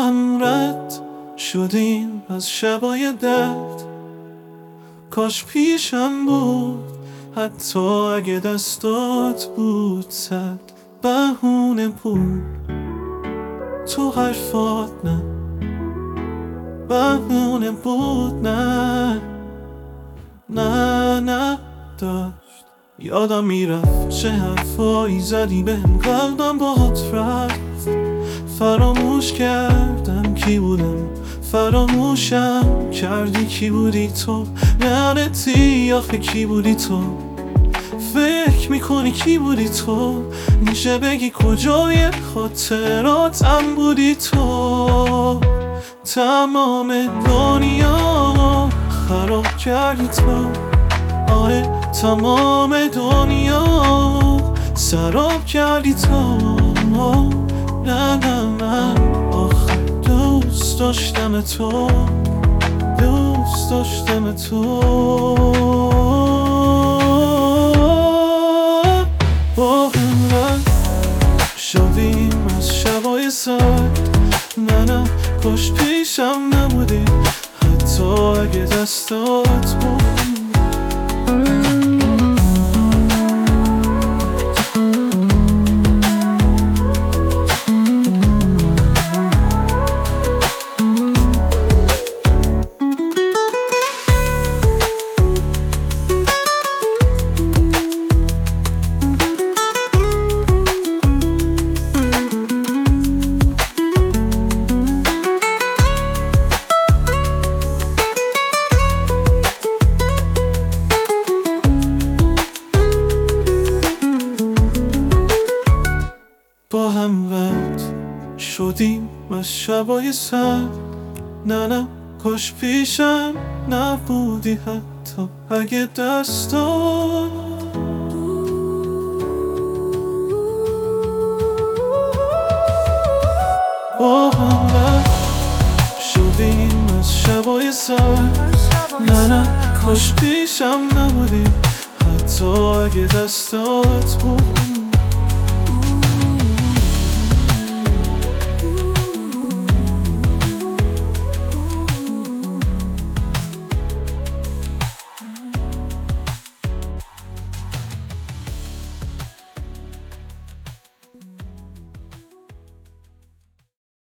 هم رد شدیم از شبای درد. کاش پیشم بود حتی اگه دستات بود صد بهونه بود. تو حرفات نه بهونه بود، نه داشت. یادم میرفت چه حرفایی زدی بهم، قلبم باهات رفت. فراموش کردم کی بودم، فراموشم کردی کی بودی تو. لعنتی آخه کی بودی تو، فکر میکنی کی بودی تو. میشه بگی کجای خاطراتم بودی تو. تمام دنیا خراب کردی تو، آره تمام دنیا سراب کردی تو. نه من آخه دوست داشتم تو، دوست داشتم تو. با هم رد شدیم از شبای سرد. نه کاش پیشم نبودی حتی اگه دستات بود. با هم رد شدیم از شبای سرد. نه کاش پیشم نبودی حتی اگه دستات. با هم رد شدیم از شبای سرد. نه کاش پیشم نبودی حتی اگه دستات بود.